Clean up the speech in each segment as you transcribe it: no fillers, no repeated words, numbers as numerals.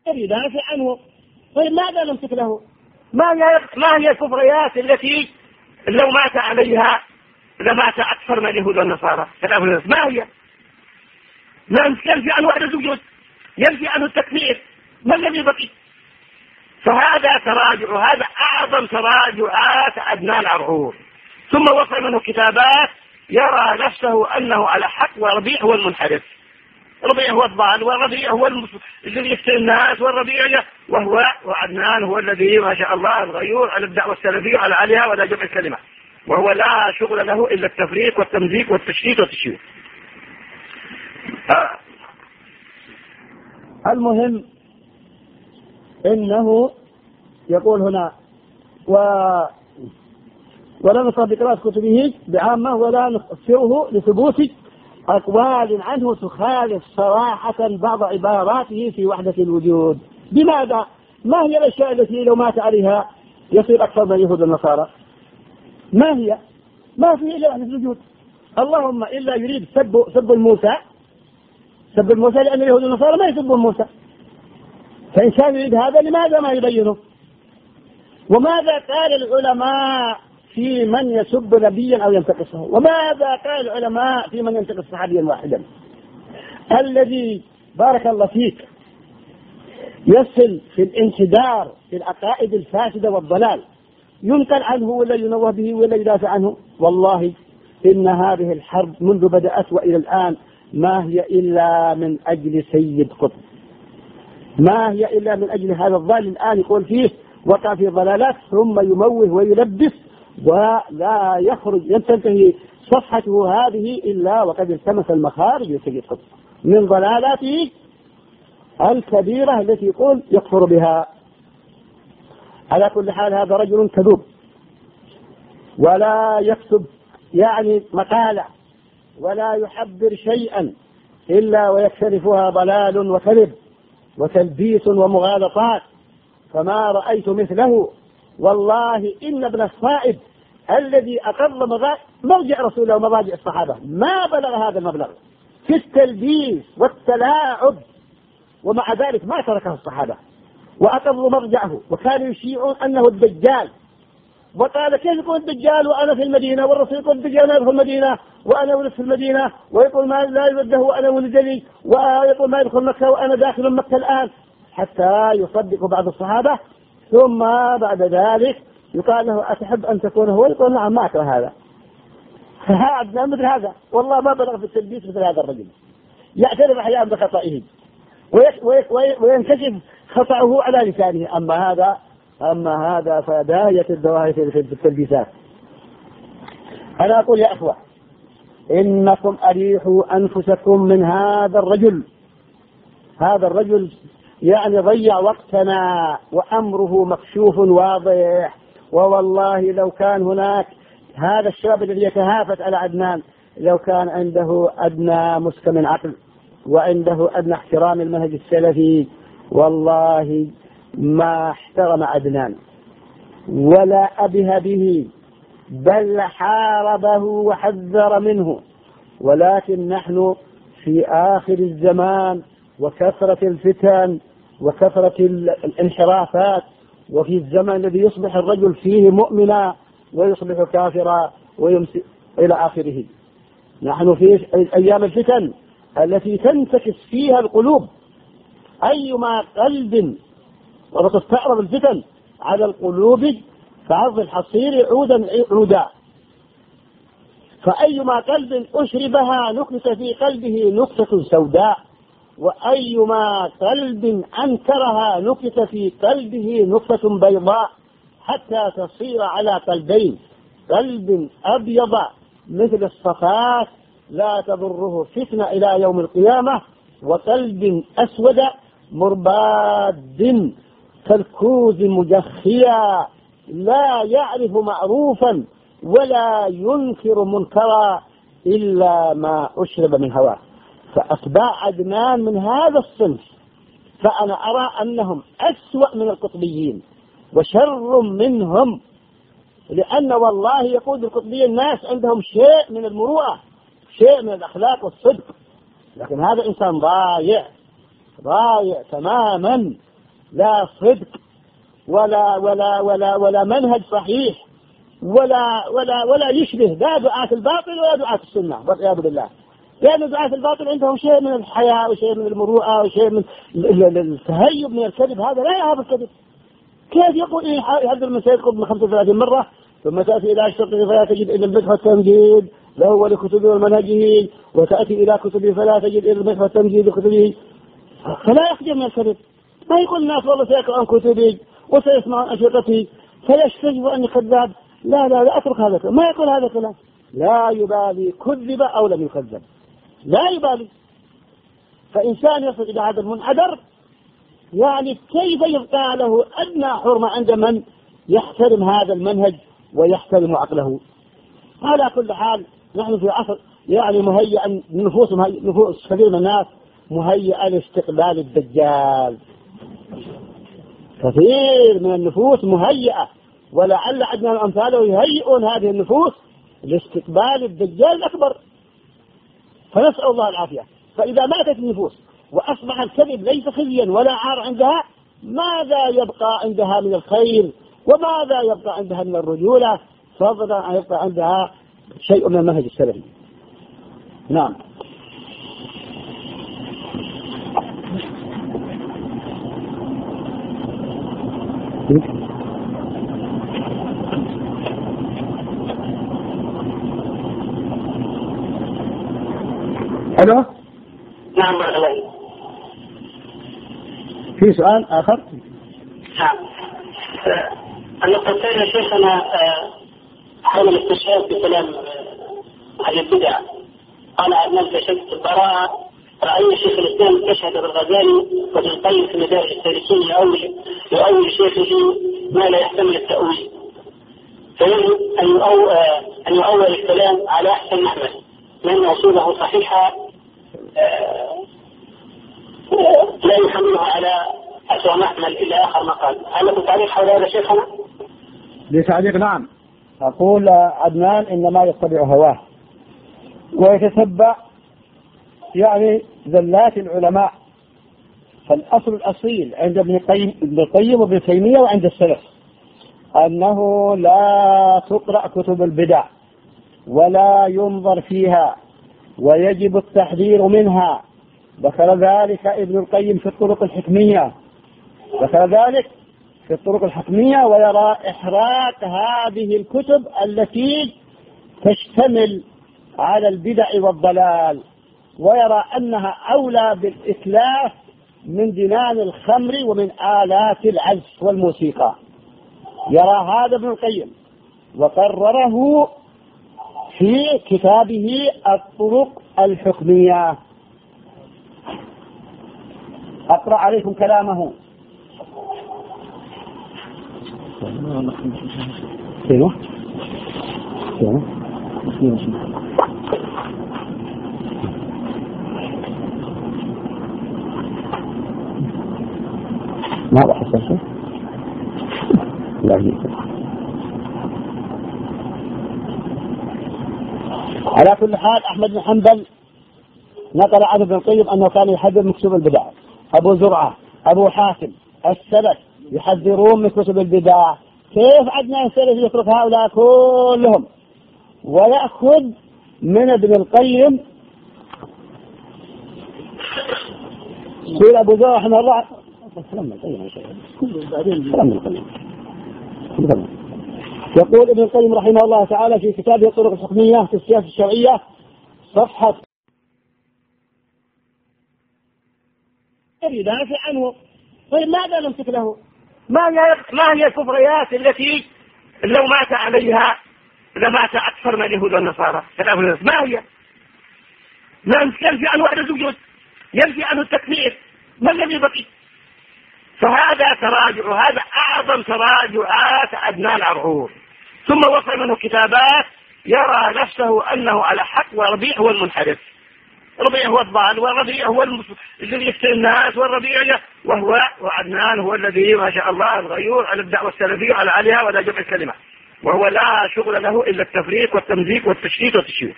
يدافع عنه. طيب ماذا نمسك له؟ ما هي الكفريات التي لو مات عليها لمات أكثر من اليهود والنصارى؟ ما هي؟ ينفي عنه عدد الوجود، ينفي عنه التكفير، ما الذي بقي؟ فهذا تراجع، هذا أعظم تراجعات عدنان عرعور. ثم وصل منه كتابات يرى نفسه أنه على حق، وربيع هو المنحرف، ربيع هو الضال، وربيع هو الذي يفتن الناس، والربيع وعدنان هو الذي ما شاء الله الغيور على الدعوة السلفية على عليها ولا جمع الكلمة، وهو لا شغل له إلا التفريق والتمزيق والتشتيت والتشويه. المهم إنه يقول هنا ولا نصاب بقراءة كتبه بعامة ولا نخسره لثبوت أقوال عنه تخالف صراحة بعض عباراته في وحدة الوجود. بماذا؟ ما هي الأشياء التي لو مات عليها يصير أكثر من اليهود والنصارى؟ ما هي؟ ما في إلا وحدة الوجود. اللهم إلا يريد سب الموسى، لأن اليهود والنصارى ما يسبون موسى. فإن كان يريد هذا لماذا ما يبينه؟ وماذا قال العلماء في من يسب نبيا أو ينتقصه؟ وماذا قال العلماء في من ينتقص صحابيا واحدا؟ الذي بارك الله فيك يصل في الانحدار في العقائد الفاسدة والضلال ينقل عنه ولا ينوه به ولا يدافع عنه. والله إن هذه الحرب منذ بدأت وإلى الآن ما هي إلا من أجل سيد قطب، ما هي إلا من أجل هذا الضال الآن يقول فيه وقع في ضلالات ثم يموه ويلبس ولا يخرج، تنتهي صفحته هذه إلا وقد التمس المخارج لسيد قطب من ضلالاته الكبيرة التي يقول يكفر بها. على كل حال هذا رجل كذوب ولا يكتب يعني مقالة ولا يحبر شيئا إلا ويكترفها ضلال وكذب وتلبيس ومغالطات، فما رأيت مثله. والله إن ابن الصائب الذي أقر مرجع رسول الله ومراجع الصحابة ما بلغ هذا المبلغ في التلبيس والتلاعب، ومع ذلك ما تركه الصحابة وأقروا مرجعه، وكانوا يشيعون أنه الدجال، وقال كيف يكون الدجال وأنا في المدينة، والرسول يقول الدجال أنا في المدينة وأنا ولد في المدينة، ويقول ما لا يرده وأنا ولد لي، ويقول ما يدخل مكة وأنا داخل مكة الآن، حتى يصدق بعض الصحابة. ثم بعد ذلك يقال له أتحب أن تكون هو؟ يقول نعم ما أكره هذا. هذا مثل هذا والله ما بلغ في التلبيس مثل هذا الرجل، يعترف أحيانا بخطئه وينكشف خطأه على لسانه. أما هذا فداية الدواهي في التلبيسات. أنا أقول يا أخوة إنكم أريحوا أنفسكم من هذا الرجل يعني ضيع وقتنا وأمره مكشوف واضح. ووالله لو كان هناك هذا الشاب الذي يتهافت على عدنان لو كان عنده أدنى مسك من عقل وعنده أدنى احترام المنهج السلفي والله ما احترم عدنان ولا أبه به، بل حاربه وحذر منه. ولكن نحن في آخر الزمان وكثرة الفتن وكثرة الانحرافات، وفي الزمن الذي يصبح الرجل فيه مؤمنا ويصبح كافرا ويمسي إلى آخره. نحن في أيام الفتن التي تنتكس فيها القلوب، أيما قلب وتستعرض الفتن على القلوب فعرض الحصير عودا، فأيما قلب أشربها نكت في قلبه نكتة سوداء، وأيما قلب أنكرها نكت في قلبه نكتة بيضاء، حتى تصير على قلبين، قلب أبيض مثل الصفات لا تضره فتنة إلى يوم القيامة، وقلب أسود مرباد كالكوز مجخيا لا يعرف معروفا ولا ينكر منكرا إلا ما أشرب من هواه. فأتباع عدنان من هذا الصنف فأنا أرى أنهم أسوأ من القطبيين وشر منهم، لأن والله يقود القطبيين الناس عندهم شيء من المروءة، شيء من الأخلاق والصدق، لكن هذا إنسان ضايع تماما لا صدق ولا منهج صحيح ولا يشبه لا دعاة الباطل ولا دعاة السنة والعياذ بالله. لأن دعاة الباطل عندهم شيء من الحياة وشيء من المروءة وشيء من التهيب من الكذب. هذا لا يهاب الكذب. كيف يقول يحذر من سيدكم من 35 مرة ثم تأتي إلى أشرطه فلا تجد إلا البدح والتمجيد له ولكتبه ومنهجه، وتأتي إلى كتبه فلا تجد إلا البدح والتمجيد لكتبه، فلا يخجل من الكذب. ما يقول الناس والله سيقرأ عن كتبي وسيسمع عن أشرطتي فيشتجب أني كذاب. لا أترك هذا الكلام. ما يقول هذا الكلام. لا يبالي كذب أو لم يكذب، لا يبالي. فإنسان يصل إلى هذا المنحدر يعني كيف يبقى له أدنى حرمة عند من يحترم هذا المنهج ويحترم عقله. على كل حال نحن في عصر يعني مهيئا نفوس كثير من الناس مهيئة لاستقبال الدجال. كثير من النفوس مهيئة، ولعل عدنا الأمثال يهيئون هذه النفوس لاستقبال الدجال الأكبر، فنسأل الله العافية. فإذا ماتت النفوس وأصبح الكذب ليس خزيا ولا عار عندها، ماذا يبقى عندها من الخير وماذا يبقى عندها من الرجولة، فضلا أن يبقى عندها شيء من المنهج السلفي. نعم. ألو. نعم بارك. في سؤال آخر؟ نعم. النقطة الثانية شيخنا حول الاستشهاد بكلام أهل البدع. قال عدنان كشفت البراءة رأينا شيخ الإسلام استشهد بالغزالي وابن القيم في مدارج السالكين يؤول شيخه ما لا يحتمل التأويل، فيجب أن يؤول الكلام على أحسن محمل لأن أصوله صحيحة لا يحملها على أسوأ محمل إلى آخر مقال. هل لكم تعليق حول هذا شيخنا؟ لتعليق نعم. أقول عدنان إنما يتبع هواه ويتتبع يعني ذلات العلماء. فالأصل الأصيل عند ابن القيم وابن تيمية وعند السلف أنه لا تقرأ كتب البدع ولا ينظر فيها ويجب التحذير منها. ذكر ذلك ابن القيم في الطرق الحكمية، ويرى إحراق هذه الكتب التي تشتمل على البدع والضلال، ويرى أنها أولى بالإتلاف من دنان الخمر ومن آلات العزف والموسيقى. يرى هذا ابن القيم وقرره في كتابه الطرق الحكمية. أقرأ عليكم كلامه. ما راح أسأل لا يجب. على كل حال أحمد بن حنبل نقل عن ابن القيم أنه كان يحذر من كتب البدع. أبو زرعة، أبو حاتم، السلف يحذرون من كتب البدع. كيف عدنا السلف يترك هؤلاء كلهم ويأخذ من ابن القيم؟ يقول أبو زرعة رحمه الله يقول ابن القيم رحمه الله تعالى في كتابه الطرق الحكمية في السياسة الشرعية صفحة يدافع عنه. طيب ماذا نمسك له؟ ما هي الكفريات التي لو مات عليها لمات أكثر من اليهود والنصارى؟ ما هي؟ ينفي عنه وحدة الوجود، ينفي عنه التكفير، ما الذي بقي؟ فهذا تراجع، هذا أعظم تراجعات عدنان عرعور. ثم وصل منه كتابات يرى نفسه أنه على حق، وربيع هو المنحرف، ربيع هو الضال، والربيع هو الذي يفتن الناس، والربيع وعدنان هو الذي ما شاء الله الغيور على الدعوة السلفية على عليها ولا جمع الكلمة، وهو لا شغل له إلا التفريق والتمزيق والتشتيت والتشويه.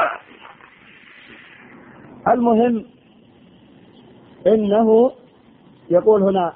المهم إنه يقول هنا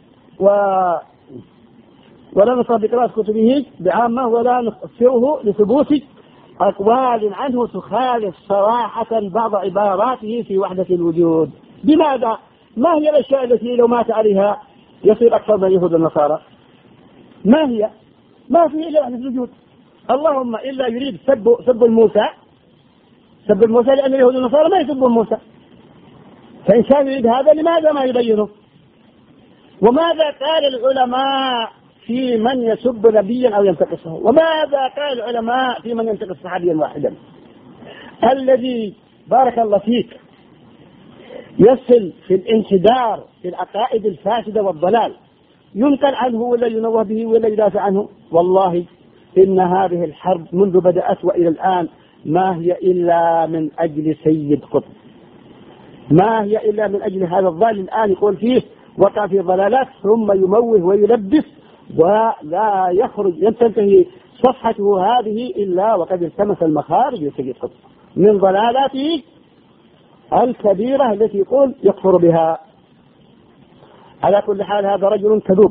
ولا نصدق قراءة كتبه بعامة ولا نفسره لثبوت أقوال عنه تخالف صراحة بعض عباراته في وحدة الوجود. بماذا؟ ما هي الأشياء التي لو مات عليها يصير أكثر من اليهود والنصارى؟ ما هي؟ ما في إلا وحدة الوجود. اللهم إلا يريد سب الموسى، سب الموسى، لأن اليهود والنصارى ما يسبون موسى. فإن كان يريد هذا لماذا ما يبينه؟ وماذا قال العلماء في من يسب نبيا أو ينتقصه؟ وماذا قال العلماء في من ينتقص صحابيا واحدا؟ الذي بارك الله فيك يصل في الانحدار في العقائد الفاسدة والضلال ينقل عنه ولا ينوه به ولا يدافع عنه. والله إن هذه الحرب منذ بدأت وإلى الآن ما هي إلا من أجل سيد قطب، ما هي إلا من أجل هذا الضال الآن يقول فيه وقع في ضلالات ثم يموه ويلبس ولا يخرج تنتهي صفحته هذه إلا وقد التمس المخارج لسيد قطب من ضلالاته الكبيرة التي يقول يكفر بها. على كل حال هذا رجل كذوب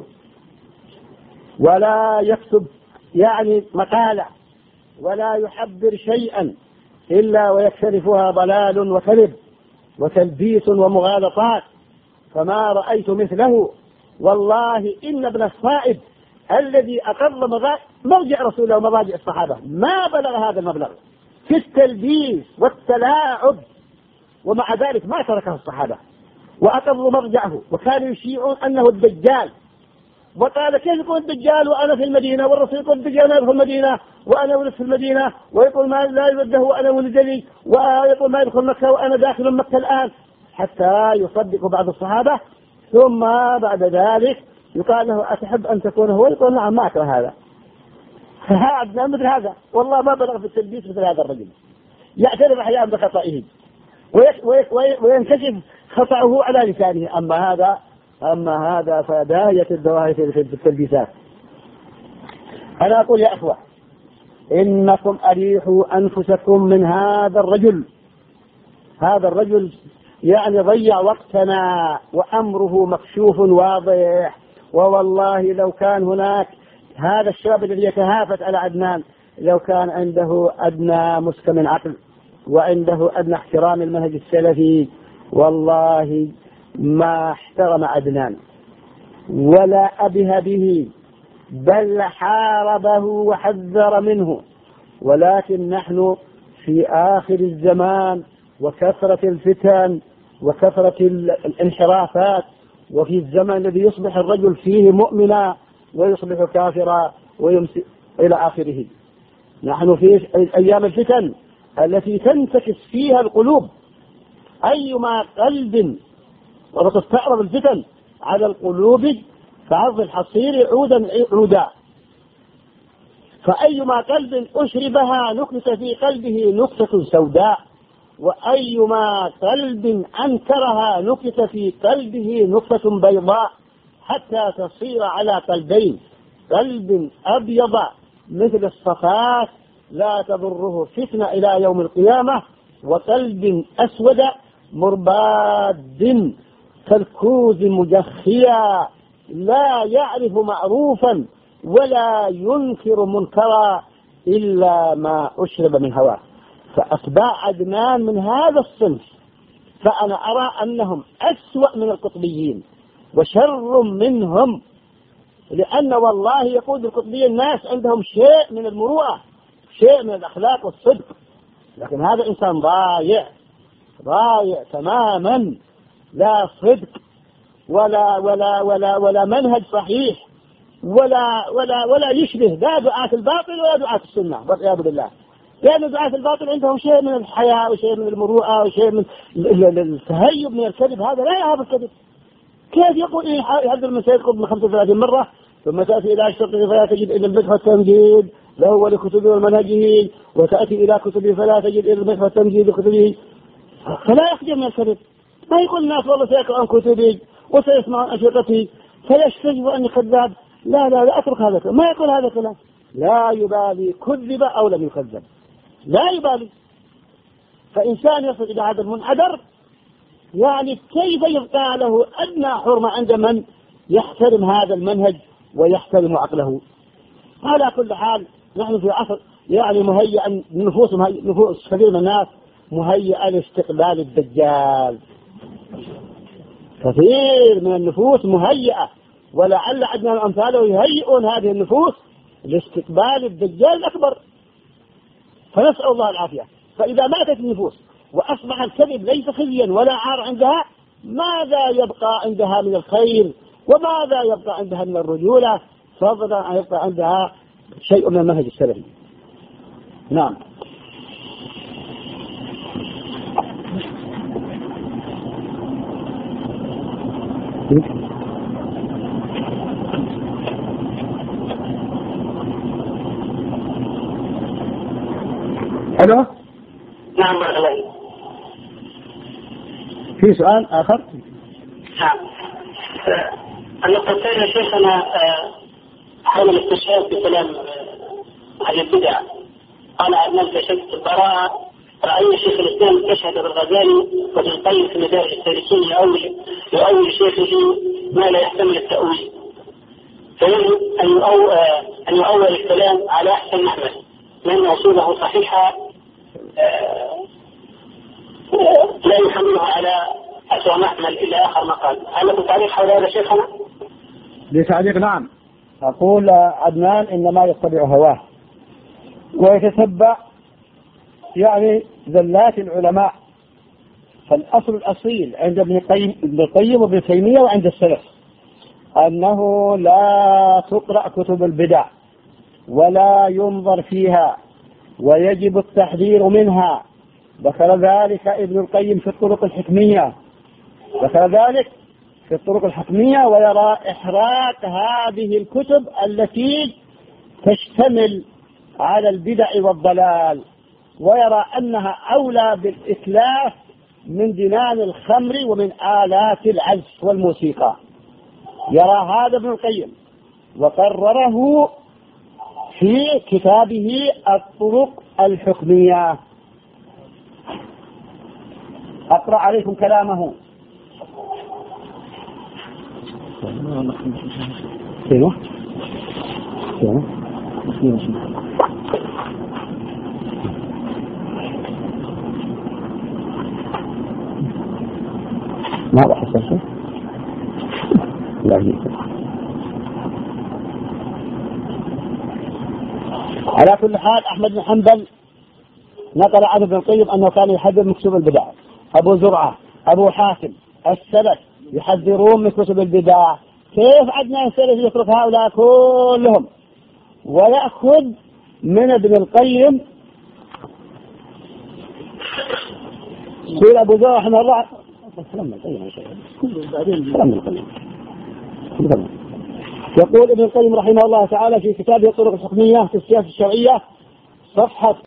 ولا يكتب يعني مقالة ولا يحبر شيئا إلا ويكترفها ضلال وكذب وتلبيس ومغالطات، فما رأيت مثله. والله إن ابن الصائب الذي أقر مرجع رسول الله ومراجع الصحابة ما بلغ هذا المبلغ في التلبيس والتلاعب، ومع ذلك ما تركه الصحابة وأقروا مرجعه وكانوا يشيعون أنه الدجال. وقال كيف يكون الدجال وأنا في المدينة، والرسول يقول الدجال أنا في المدينة وأنا ولد في المدينة، ويقول ما لا يرده وأنا ولدني، ويقول ما يدخل مكة وأنا داخل مكة الآن، حتى يصدق بعض الصحابة. ثم بعد ذلك يقال له أتحب أن تكون هو؟ يقول نعم ما أكره هذا. هذا مثل هذا والله ما بلغ في التلبيس مثل هذا الرجل، يعترف أحيانا بخطئه وينكشف خطأه على لسانه. أما هذا فداية الدواهي في التلبيسات. أنا أقول يا أخوة إنكم أريحوا أنفسكم من هذا الرجل. هذا الرجل يعني ضيع وقتنا وأمره مكشوف واضح. ووالله لو كان هناك هذا الشاب الذي يتهافت على عدنان لو كان عنده أدنى مسك من عقل وعنده أدنى احترام المنهج السلفي والله ما احترم عدنان ولا أبه به، بل حاربه وحذر منه. ولكن نحن في آخر الزمان وكثرة الفتن وكثرة الانحرافات، وفي الزمن الذي يصبح الرجل فيه مؤمنا ويصبح كافرا ويمسي إلى آخره. نحن في أيام الفتن التي تنتكس فيها القلوب. أيما قلب وتستعرض الفتن على القلوب كعرض الحصير عودا، فأيما قلب أشربها نكت في قلبه نكتة سوداء، وأيما قلب أنكرها نكت في قلبه نكتة بيضاء، حتى تصير على قلبين، قلب أبيض مثل الصفات لا تضره فتنة إلى يوم القيامة، وقلب أسود مرباد كالكوز مجخيا لا يعرف معروفا ولا ينكر منكرا إلا ما أشرب من هواه. فأتباع عدنان من هذا الصنف فأنا أرى أنهم أسوأ من القطبيين وشر منهم، لأن والله يقود القطبيين الناس عندهم شيء من المروءة، شيء من الأخلاق والصدق، لكن هذا إنسان ضايع تماما، لا صدق ولا منهج صحيح ولا يشبه لا دعاة الباطل ولا دعاة السنة والعياذ بالله. لأن دعاة الباطل عندهم شيء من الحياة وشيء من المروءة وشيء من التهيب من الكذب. هذا لا يهاب الكذب. كيف يقول يحذر من سيد قطب 35 مرة ثم تأتي إلى الشرطة فلا تجد إلا البدح والتمجيد له ولكتبه ومنهجه، وتأتي إلى كتبه فلا تجد إلا البدح والتمجيد لكتبه، فلا يخجل من الكذب. ما يقول الناس والله سيقرأون كتبي وسيسمعون أشرطتي فيشتجب أني كذاب. لا أترك هذا الكلام. ما يقول هذا الكلام، لا يبالي كذب أو لم يكذب، لا يبالي. فإنسان يصل إلى هذا المنحدر يعني كيف يبقى له أدنى حرمة عند من يحترم هذا المنهج ويحترم عقله؟ على كل حال نحن في عصر يعني مهيئ نفوس كثير من الناس مهيئة لاستقبال الدجال، كثير من النفوس مهيئة، ولعل عندنا الأمثال يهيئون هذه النفوس لاستقبال الدجال الأكبر، فنسأل الله العافية. فإذا ماتت النفوس وأصبح الكذب ليس خزيا ولا عار عندها، ماذا يبقى عندها من الخير وماذا يبقى عندها من الرجولة، فضلا أن يبقى عندها شيء من المنهج السلفي. نعم. ألو. نعم بارك الله. في سؤال آخر؟ نعم. النقطتين يا شيخنا حول الاستشهاد بكلام أهل البدع. قال عدنان في شدة البراءة: رأينا شيخ الإسلام استشهد بالغزالي وابن القيم في مدارج السالكين يؤول شيخه ما لا يحتمل التأويل، فيجب أن يؤول الكلام على أحسن محمل، لأن أصوله صحيحة لا يحملها على أسوأ محمل إلى آخر مقال. هل لكم تعليق حول هذا شيخنا؟ لتعليق نعم. أقول عدنان إنما يتبع هواه ويتتبع يعني ذلات العلماء، فالأصل الأصيل عند ابن القيم وابن تيمية وعند السلف أنه لا تقرأ كتب البدع ولا ينظر فيها ويجب التحذير منها. ذكر ذلك ابن القيم في الطرق الحكمية، ويرى إحراق هذه الكتب التي تشتمل على البدع والضلال، ويرى أنها أولى بالإتلاف من دنان الخمر ومن آلات العزف والموسيقى. يرى هذا ابن القيم وقرره في كتابه الطرق الحكمية. أقرأ عليكم كلامه. ما بحث شيء. على كل حال أحمد بن حنبل نقل عن ابن القيم أنه كان يحذر من كتب البدع، أبو زرعة، أبو حاتم، السلف يحذرون من كتب البدع. كيف عدنا السلف يترك هؤلاء كلهم ويأخذ من ابن القيم؟ سير أبو زرعة رحمه الله يقول ابن القيم رحمه الله تعالى في كتابه الطرق الحكمية في السياسة الشرعية صفحة